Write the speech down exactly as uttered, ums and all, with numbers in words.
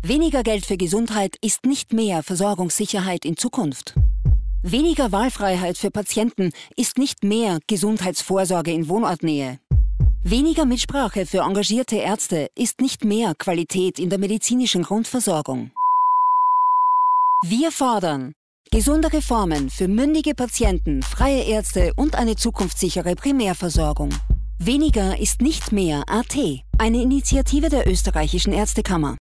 Weniger Geld für Gesundheit ist nicht mehr Versorgungssicherheit in Zukunft. Weniger Wahlfreiheit für Patienten ist nicht mehr Gesundheitsvorsorge in Wohnortnähe. Weniger Mitsprache für engagierte Ärzte ist nicht mehr Qualität in der medizinischen Grundversorgung. Wir fordern gesunde Reformen für mündige Patienten, freie Ärzte und eine zukunftssichere Primärversorgung. Weniger ist nicht mehr A T, eine Initiative der österreichischen Ärztekammer.